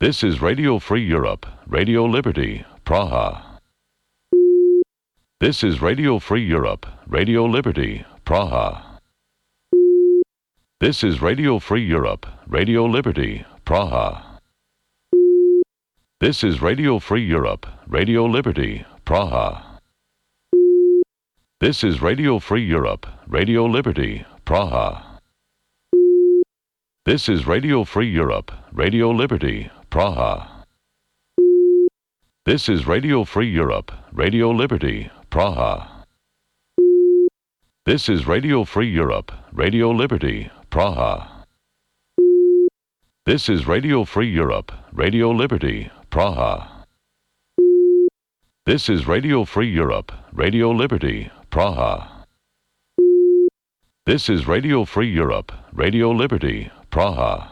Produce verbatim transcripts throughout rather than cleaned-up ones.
This is Radio Free Europe, Radio Liberty, Praha. This is Radio Free Europe, Radio Liberty, Praha. This is Radio Free Europe, Radio Liberty, Praha. This is Radio Free Europe, Radio Liberty, Praha. This is Radio Free Europe, Radio Liberty, Praha. This is Radio Free Europe, Radio Liberty, Praha. This is Radio Free Europe, Radio Liberty, Praha. This is Radio Free Europe, Radio Liberty, Praha. This is Radio Free Europe, Radio Liberty, Praha. This is Radio Free Europe, Radio Liberty, Praha. This is Radio Free Europe, Radio Liberty, Praha.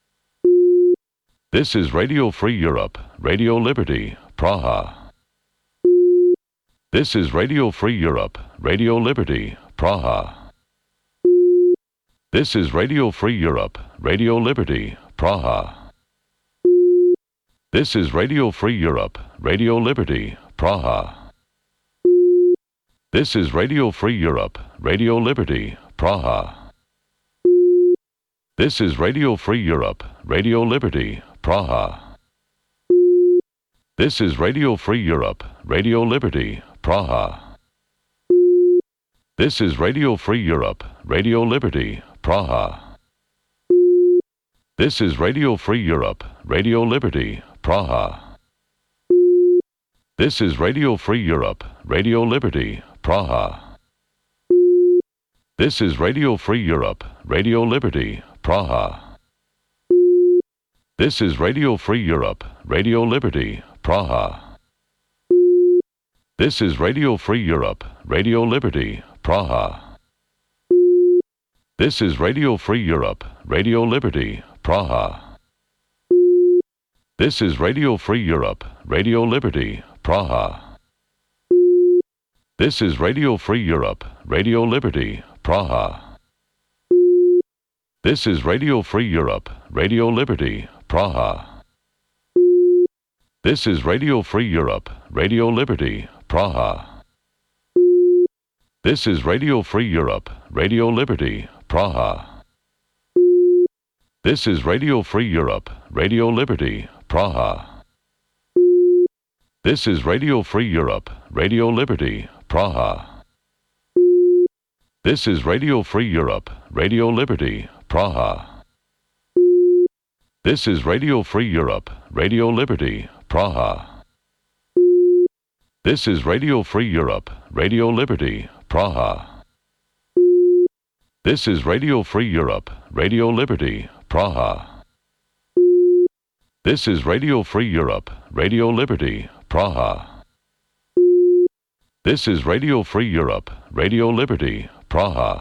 This is Radio Free Europe, Radio Liberty, Praha. This is Radio Free Europe, Radio Liberty, Praha. This is Radio Free Europe, Radio Liberty, Praha. This is Radio Free Europe, Radio Liberty, Praha. This is Radio Free Europe, Radio Liberty, Praha. This is Radio Free Europe, Radio Liberty, Praha. This is Radio Free Europe, Radio Liberty, Praha. This is Radio Free Europe, Radio Liberty, Praha. This is Radio Free Europe, Radio Liberty, Praha. This is Radio Free Europe, Radio Liberty, Praha. This is Radio Free Europe, Radio Liberty, Praha. This is Radio Free Europe, Radio Liberty, Praha. This is Radio Free Europe, Radio Liberty, Praha. This is Radio Free Europe, Radio Liberty, Praha. This is Radio Free Europe, Radio Liberty, Praha. This is Radio Free Europe, Radio Liberty, Praha. This is Radio Free Europe, Radio Liberty, Praha. This is Radio Free Europe, Radio Liberty, Praha. This is Radio Free Europe, Radio Liberty, Praha. This is Radio Free Europe, Radio Liberty, Praha. This is Radio Free Europe, Radio Liberty, Praha. This is Radio Free Europe, Radio Liberty, Praha. This is Radio Free Europe, Radio Liberty, Praha. This is Radio Free Europe, Radio Liberty, Praha. This is Radio Free Europe, Radio Liberty, Praha. This is Radio Free Europe, Radio Liberty, Praha. This is Radio Free Europe, Radio Liberty, Praha.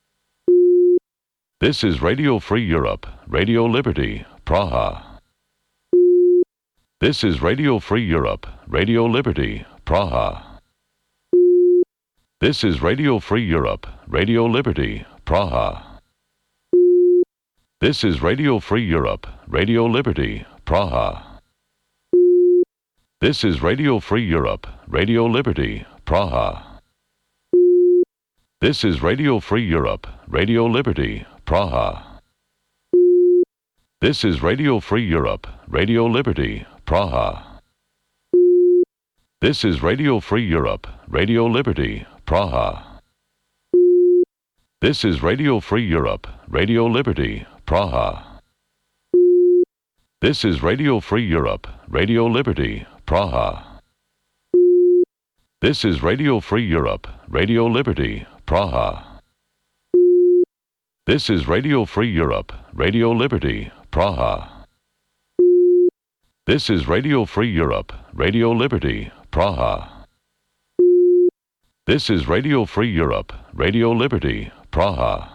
This is Radio Free Europe, Radio Liberty, Praha. This is Radio Free Europe, Radio Liberty, Praha. This is Radio Free Europe, Radio Liberty, Praha. This is Radio Free Europe, Radio Liberty, Praha. This is Radio Free Europe, Radio Liberty, Praha. This is Radio Free Europe, Radio Liberty, Praha. This is Radio Free Europe, Radio Liberty, Praha. This is Radio Free Europe, Radio Liberty, Praha. This is Radio Free Europe, Radio Liberty, Praha. This is Radio Free Europe, Radio Liberty, Praha. This is Radio Free Europe, Radio Liberty, Praha. This is Radio Free Europe, Radio Liberty, Praha. This is Radio Free Europe, Radio Liberty, Praha. This is Radio Free Europe, Radio Liberty, Praha.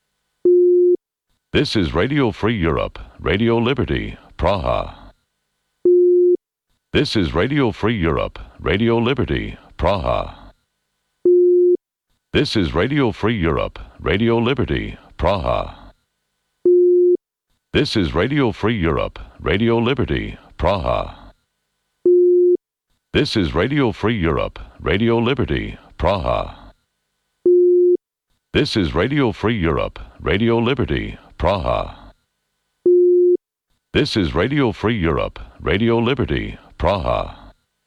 This is Radio Free Europe, Radio Liberty, Praha. This is Radio Free Europe, Radio Liberty, Praha. This is Radio Free Europe, Radio Liberty, Praha. This is Radio Free Europe, Radio Liberty, Praha. This is Radio Free Europe, Radio Liberty, Praha. This is Radio Free Europe, Radio Liberty, Praha. This is Radio Free Europe, Radio Liberty, Praha.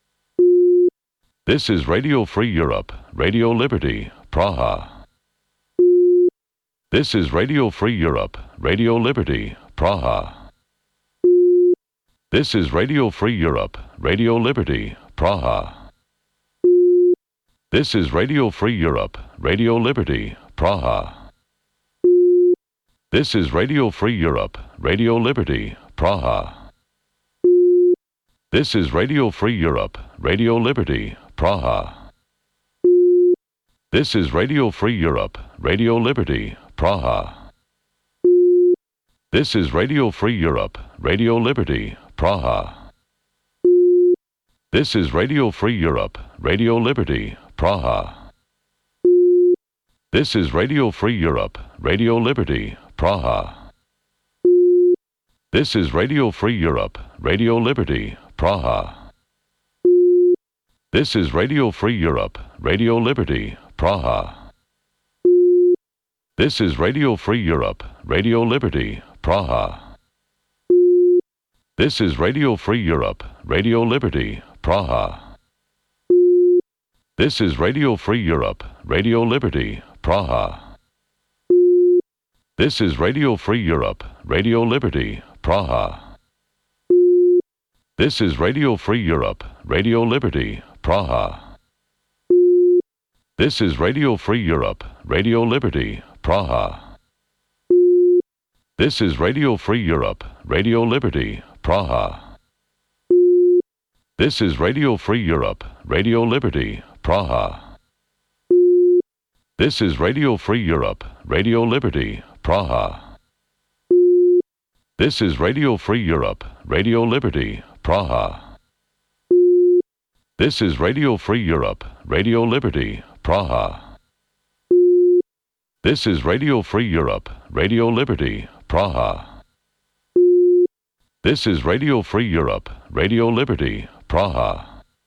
This is Radio Free Europe, Radio Liberty, Praha. This is Radio Free Europe, Radio Liberty, Praha. This is Radio Free Europe, Radio Liberty, Praha. This is Radio Free Europe, Radio Liberty, Praha. This is Radio Free Europe, Radio Liberty, Praha. This is Radio Free Europe, Radio Liberty, Praha. This is Radio Free Europe, Radio Liberty, Praha. This is Radio Free Europe, Radio Liberty, Praha. This is Radio Free Europe, Radio Liberty, Praha. This is Radio Free Europe, Radio Liberty, Praha. This is Radio Free Europe, Radio Liberty, Praha. This is Radio Free Europe, Radio Liberty, Praha. This is Radio Free Europe, Radio Liberty, Praha. This is Radio Free Europe, Radio Liberty, Praha. This is Radio Free Europe, Radio Liberty, Praha. This is Radio Free Europe, Radio Liberty, Praha. This is Radio Free Europe, Radio Liberty, Praha. This is Radio Free Europe, Radio Liberty, Praha. This is Radio Free Europe, Radio Liberty, Praha. This is Radio Free Europe, Radio Liberty, Praha. This is Radio Free Europe, Radio Liberty, Praha. This is Radio Free Europe, Radio Liberty, Praha. This is Radio Free Europe, Radio Liberty, Praha. This is Radio Free Europe, Radio Liberty, Praha. This is Radio Free Europe, Radio Liberty, Praha.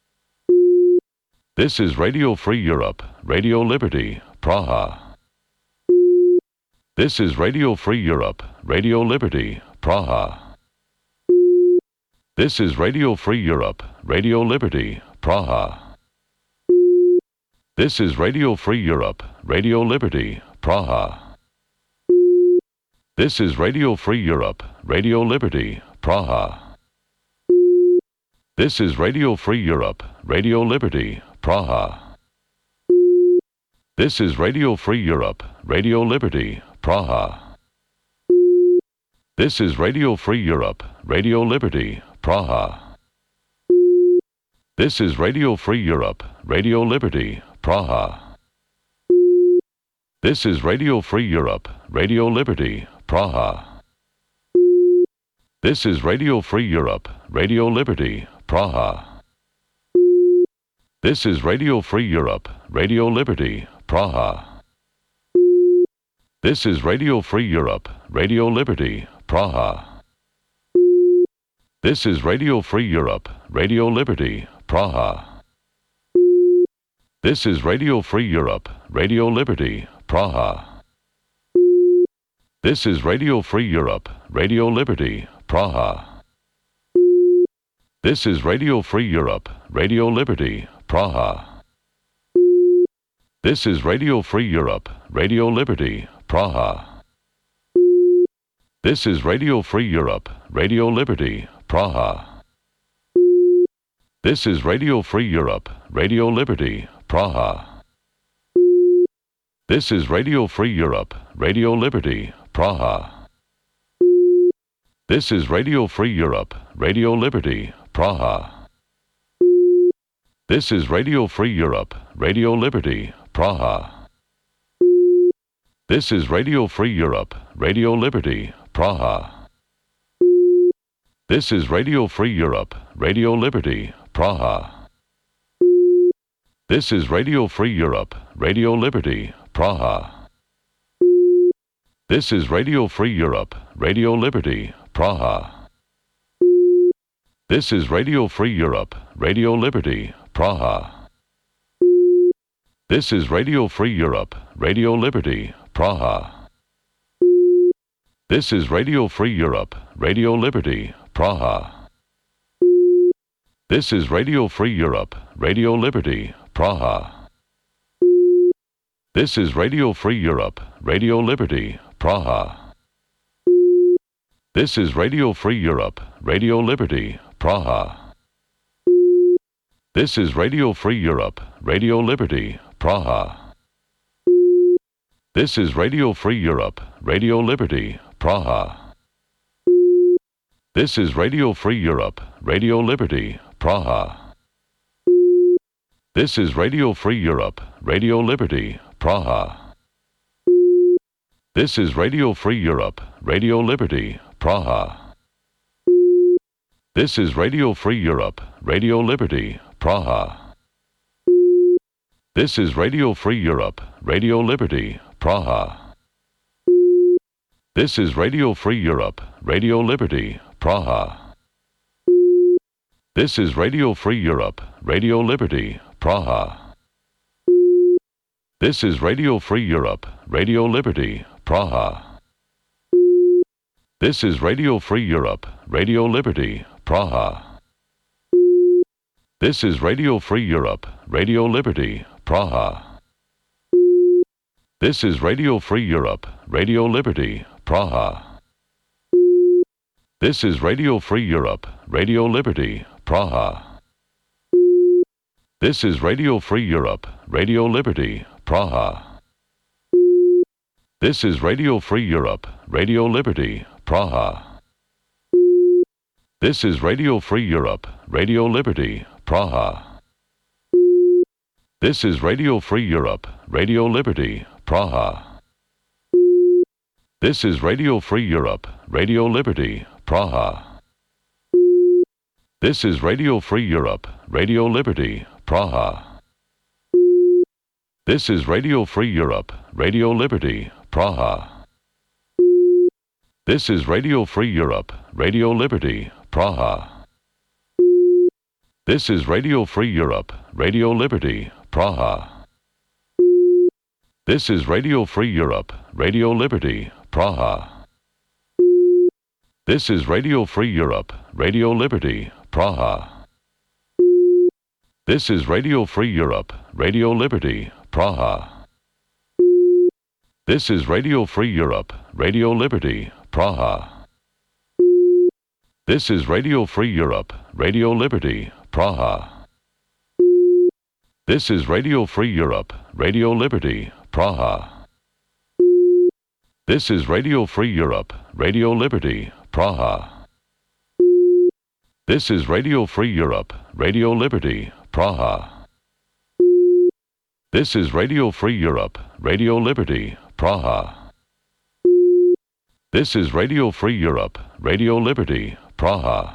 This is Radio Free Europe, Radio Liberty, Praha. This is Radio Free Europe, Radio Liberty, Praha. This is Radio Free Europe, Radio Liberty, Praha. This is Radio Free Europe, Radio Liberty, Praha. This is Radio Free Europe, Radio Liberty, Praha. This is Radio Free Europe, Radio Liberty, Praha. This is Radio Free Europe, Radio Liberty, Praha. This is Radio Free Europe, Radio Liberty, Praha. This is Radio Free Europe, Radio Liberty, Praha. This is Radio Free Europe, Radio Liberty, Praha. This is Radio Free Europe, Radio Liberty, Praha. This is Radio Free Europe, Radio Liberty, Praha. This is Radio Free Europe, Radio Liberty, Praha. This is Radio Free Europe, Radio Liberty, Praha. This is Radio Free Europe, Radio Liberty, Praha. This is Radio Free Europe, Radio Liberty, Praha. This is Radio Free Europe, Radio Liberty, Praha. This is Radio Free Europe, Radio Liberty, Praha. This is Radio Free Europe, Radio Liberty, Praha. This is Radio Free Europe, Radio Liberty, Praha. This is Radio Free Europe, Radio Liberty, Praha. This is Radio Free Europe, Radio Liberty, Praha. This is Radio Free Europe, Radio Liberty, Praha. This is Radio Free Europe, Radio Liberty, Praha. This is Radio Free Europe, Radio Liberty, Praha. This is Radio Free Europe, Radio Liberty, Praha. This is Radio Free Europe, Radio Liberty, Praha. This is Radio Free Europe, Radio Liberty, Praha. This is Radio Free Europe, Radio Liberty, Praha. This is Radio Free Europe, Radio Liberty, Praha. This is Radio Free Europe, Radio Liberty, Praha. This is Radio Free Europe, Radio Liberty, Praha. This is Radio Free Europe, Radio Liberty, Praha. This is Radio Free Europe, Radio Liberty, Praha. This is Radio Free Europe, Radio Liberty, Praha. This is Radio Free Europe, Radio Liberty, Praha. This is Radio Free Europe, Radio Liberty, Praha. This is Radio Free Europe, Radio Liberty, Praha. This is Radio Free Europe, Radio Liberty, Praha. This is Radio Free Europe, Radio Liberty, Praha. This is Radio Free Europe, Radio Liberty, Praha. This is Radio Free Europe, Radio Liberty, Praha. This is Radio Free Europe, Radio Liberty, Praha. This is Radio Free Europe, Radio Liberty, Praha. This is Radio Free Europe, Radio Liberty, Praha. This is Radio Free Europe, Radio Liberty, Praha. This is Radio Free Europe, Radio Liberty, Praha. This is Radio Free Europe, Radio Liberty, Praha. This is Radio Free Europe, Radio Liberty, Praha. This is Radio Free Europe, Radio Liberty, Praha. This is Radio Free Europe, Radio Liberty, Praha. This is Radio Free Europe, Radio Liberty, Praha. This is Radio Free Europe, Radio Liberty, Praha. This is Radio Free Europe, Radio Liberty, Praha. This is Radio Free Europe, Radio Liberty, Praha. This is Radio Free Europe, Radio Liberty, Praha. This is Radio Free Europe, Radio Liberty, Praha. This is Radio Free Europe, Radio Liberty, Praha. This is Radio Free Europe, Radio Liberty, Praha. This is Radio Free Europe, Radio Liberty, Praha. This is Radio Free Europe, Radio Liberty, Praha. This is Radio Free Europe, Radio Liberty, Praha. This is Radio Free Europe, Radio Liberty, Praha. This is Radio Free Europe, Radio Liberty, Praha. This is Radio Free Europe, Radio Liberty, Praha. This is Radio Free Europe, Radio Liberty, Praha.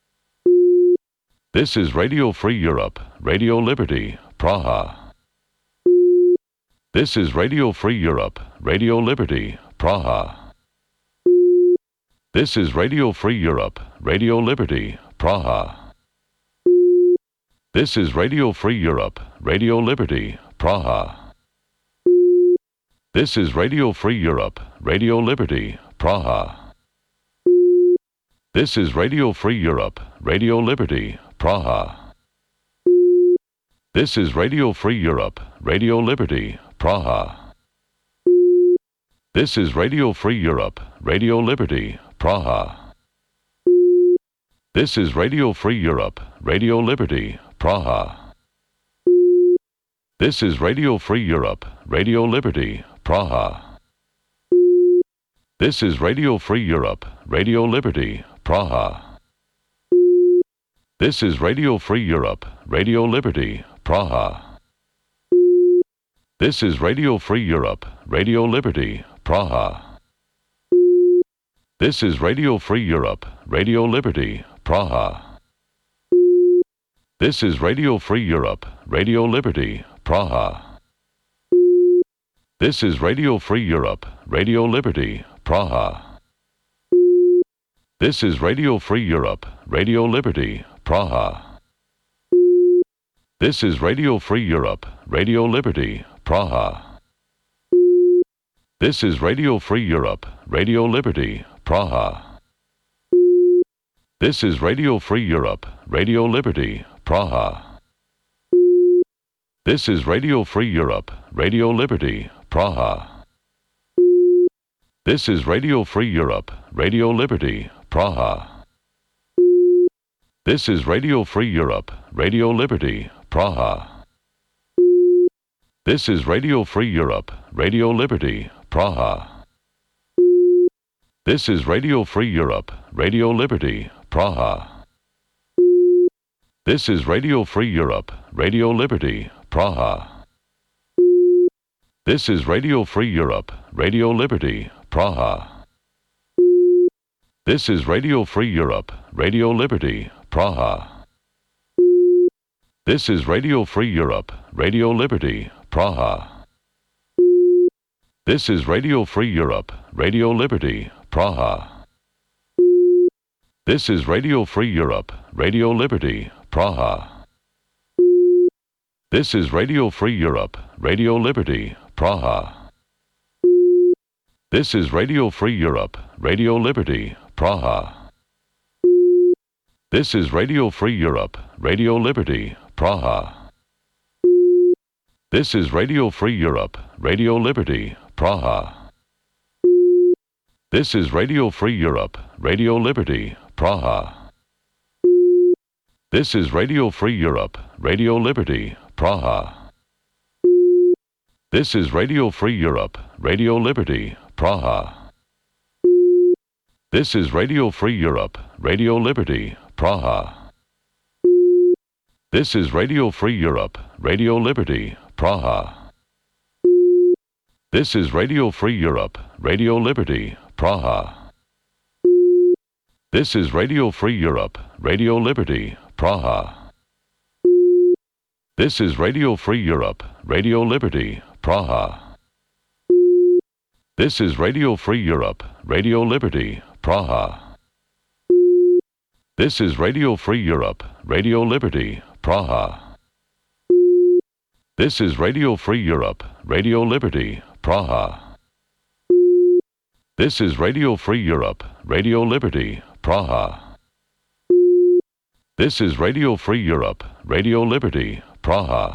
This is Radio Free Europe, Radio Liberty, Praha. This is Radio Free Europe, Radio Liberty, Praha. This is Radio Free Europe, Radio Liberty, Praha. This is Radio Free Europe, Radio Liberty, Praha. This is Radio Free Europe, Radio Liberty, Praha. This is Radio Free Europe, Radio Liberty, Praha. This is Radio Free Europe, Radio Liberty, Praha. This is Radio Free Europe, Radio Liberty, Praha. This is Radio Free Europe, Radio Liberty, Praha. This is Radio Free Europe, Radio Liberty, Praha. This is Radio Free Europe, Radio Liberty, Praha. This is Radio Free Europe, Radio Liberty, Praha. This is Radio Free Europe, Radio Liberty, Praha. This is Radio Free Europe, Radio Liberty, Praha. This is Radio Free Europe, Radio Liberty, Praha. This is Radio Free Europe, Radio Liberty, Praha. This is Radio Free Europe, Radio Liberty, Praha. This is Radio Free Europe, Radio Liberty, Praha. This is Radio Free Europe, Radio Liberty, Praha. This is Radio Free Europe, Radio Liberty, Praha. This is Radio Free Europe, Radio Liberty, Praha. This is Radio Free Europe, Radio Liberty, Praha. This is Radio Free Europe, Radio Liberty, Praha. This is Radio Free Europe, Radio Liberty, Praha. This is Radio Free Europe, Radio Liberty, Praha. This is Radio Free Europe, Radio Liberty, Praha. This is Radio Free Europe, Radio Liberty, Praha. This is Radio Free Europe, Radio Liberty, Praha. This is Radio Free Europe, Radio Liberty, Praha. This is Radio Free Europe, Radio Liberty, Praha. This is Radio Free Europe, Radio Liberty, Praha. This is Radio Free Europe, Radio Liberty, Praha. This is Radio Free Europe, Radio Liberty, Praha. This is Radio Free Europe, Radio Liberty, Praha. This is Radio Free Europe, Radio Liberty, Praha. This is Radio Free Europe, Radio Liberty, Praha. This is Radio Free Europe, Radio Liberty, Praha. This is Radio Free Europe, Radio Liberty, Praha. This is Radio Free Europe, Radio Liberty, Praha. This is Radio Free Europe, Radio Liberty, Praha. This is Radio Free Europe, Radio Liberty, Praha. This is Radio Free Europe, Radio Liberty, Praha. This is Radio Free Europe, Radio Liberty, Praha. This is Radio Free Europe, Radio Liberty, Praha. This is Radio Free Europe, Radio Liberty, Praha. This is Radio Free Europe, Radio Liberty, Praha. This is Radio Free Europe, Radio Liberty, Praha. This is Radio Free Europe, Radio Liberty, Praha.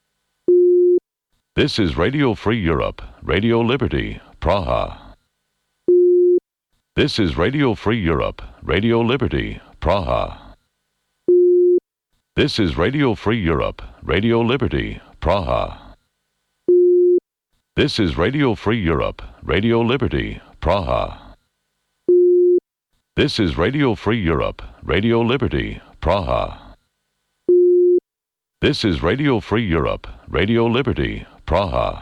This is Radio Free Europe, Radio Liberty, Praha. This is Radio Free Europe, Radio Liberty, Praha. This is Radio Free Europe, Radio Liberty, Praha. This is Radio Free Europe, Radio Liberty, Praha. This is Radio Free Europe, Radio Liberty, Praha. This is Radio Free Europe, Radio Liberty, Praha.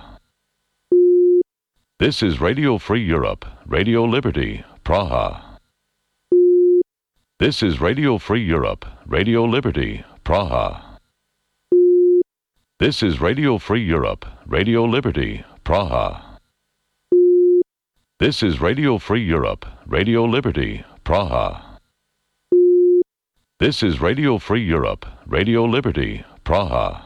This is Radio Free Europe, Radio Liberty, Praha. This is Radio Free Europe, Radio Liberty, Praha. This is Radio Free Europe, Radio Liberty, Praha. This is Radio Free Europe, Radio Liberty, Praha. This is Radio Free Europe, Radio Liberty, Praha.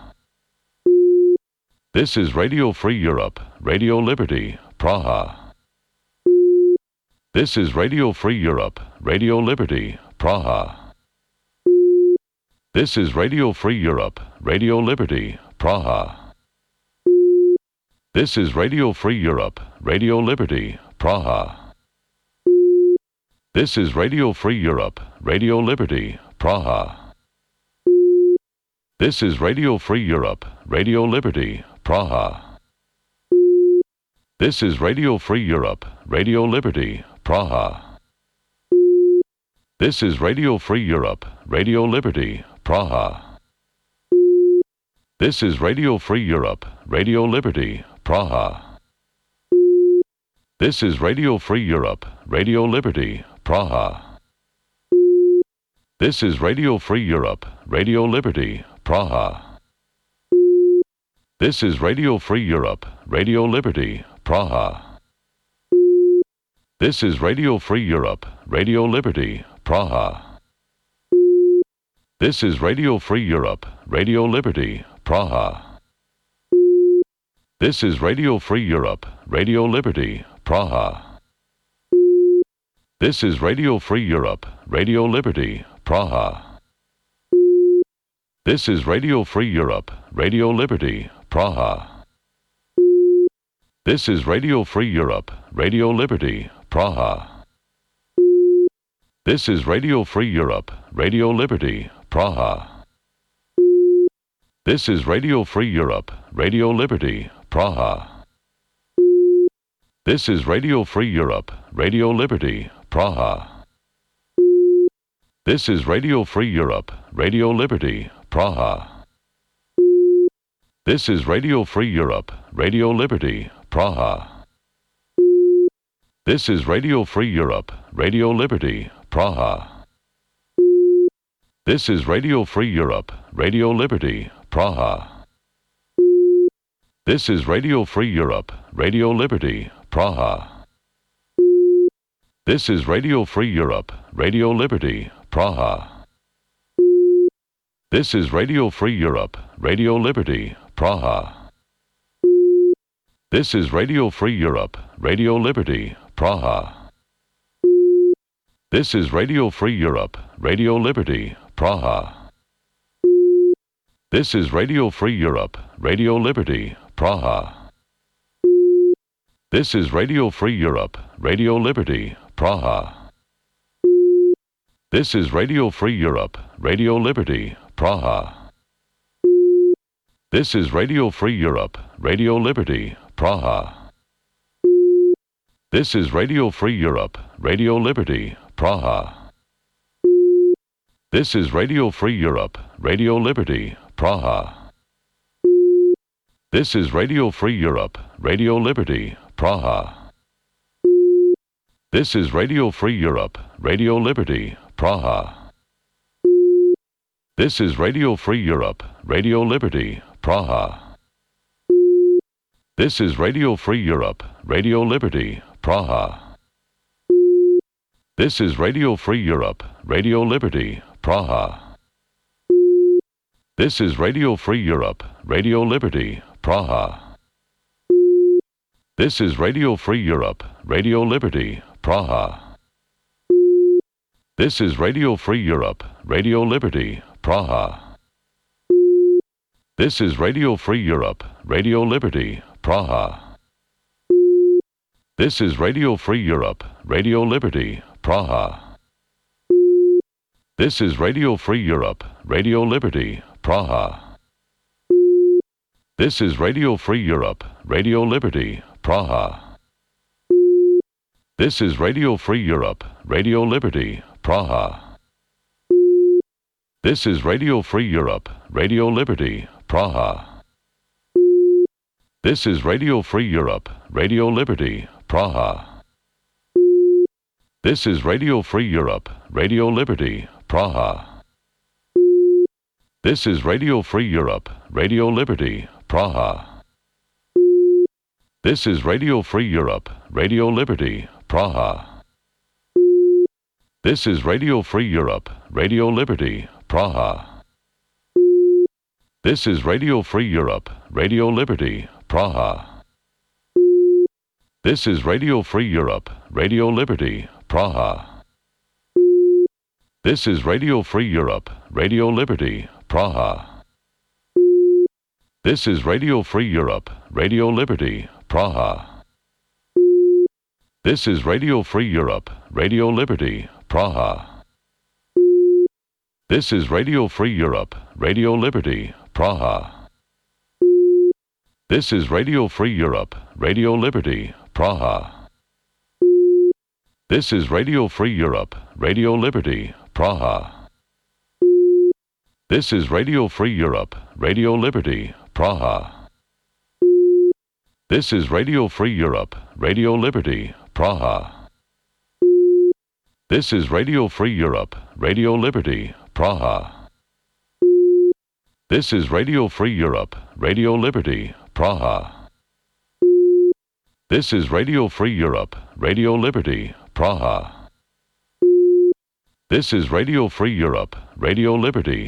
This is Radio Free Europe, Radio Liberty, Praha. This is Radio Free Europe, Radio Liberty, Praha. This is Radio Free Europe, Radio Liberty, Praha. This is Radio Free Europe, Radio Liberty, Praha. This is Radio Free Europe, Radio Liberty, Praha. This is Radio Free Europe, Radio Liberty, Praha. This is Radio Free Europe, Radio Liberty, Praha. This is Radio Free Europe, Radio Liberty, Praha. This is Radio Free Europe, Radio Liberty, Praha. This is Radio Free Europe, Radio Liberty, Praha. This is Radio Free Europe, Radio Liberty, Praha. This is Radio Free Europe, Radio Liberty, Praha. This is Radio Free Europe, Radio Liberty, Praha. This is Radio Free Europe, Radio Liberty, Praha. This is Radio Free Europe, Radio Liberty, Praha. This is Radio Free Europe, Radio Liberty, Praha. This is Radio Free Europe, Radio Liberty, Praha. This is Radio Free Europe, Radio Liberty, Praha. This is Radio Free Europe, Radio Liberty, Praha. This is Radio Free Europe, Radio Liberty, Praha. This is Radio Free Europe, Radio Liberty, Praha. This is Radio Free Europe, Radio Liberty, Praha. This is Radio Free Europe, Radio Liberty, Praha. This is Radio Free Europe, Radio Liberty, Praha. This is Radio Free Europe, Radio Liberty, Praha. This is Radio Free Europe, Radio Liberty, Praha. This is Radio Free Europe, Radio Liberty, Praha. This is Radio Free Europe, Radio Liberty, Praha. This is Radio Free Europe, Radio Liberty, Praha. This is Radio Free Europe, Radio Liberty, Praha. This is Radio Free Europe, Radio Liberty, Praha. This is Radio Free Europe, Radio Liberty, Praha. This is Radio Free Europe, Radio Liberty, Praha. This is Radio Free Europe, Radio Liberty, Praha. This is Radio Free Europe, Radio Liberty, Praha. This is Radio Free Europe, Radio Liberty, Praha. This is Radio Free Europe, Radio Liberty, Praha. This is Radio Free Europe, Radio Liberty, Praha. This is Radio Free Europe, Radio Liberty, Praha. This is Radio Free Europe, Radio Liberty, Praha. This is Radio Free Europe, Radio Liberty, Praha. This is Radio Free Europe, Radio Liberty, Praha. This is Radio Free Europe, Radio Liberty, Praha. This is Radio Free Europe, Radio Liberty, Praha. This is Radio Free Europe, Radio Liberty, Praha. This is Radio Free Europe, Radio Liberty, Praha. This is Radio Free Europe, Radio Liberty, Praha. This is Radio Free Europe, Radio Liberty, Praha. This is Radio Free Europe, Radio Liberty, Praha. This is Radio Free Europe, Radio Liberty, Praha. This is Radio Free Europe, Radio Liberty, Praha. This is Radio Free Europe, Radio Liberty, Praha. This is Radio Free Europe, Radio Liberty, Praha. This is Radio Free Europe, Radio Liberty, Praha. This is Radio Free Europe, Radio Liberty, Praha. This is Radio Free Europe, Radio Liberty, Praha. This is Radio Free Europe, Radio Liberty, Praha. This is Radio Free Europe, Radio Liberty, Praha. This is Radio Free Europe, Radio Liberty, Praha. This is Radio Free Europe, Radio Liberty, Praha. This is Radio Free Europe, Radio Liberty, Praha. This is Radio Free Europe, Radio Liberty, Praha. This is Radio Free Europe, Radio Liberty, Praha. This is Radio Free Europe, Radio Liberty, Praha. This is Radio Free Europe, Radio Liberty, Praha. This is Radio Free Europe, Radio Liberty, Praha. This is Radio Free Europe, Radio Liberty, Praha. This is Radio Free Europe, Radio Liberty, Praha. This is Radio Free Europe, Radio Liberty.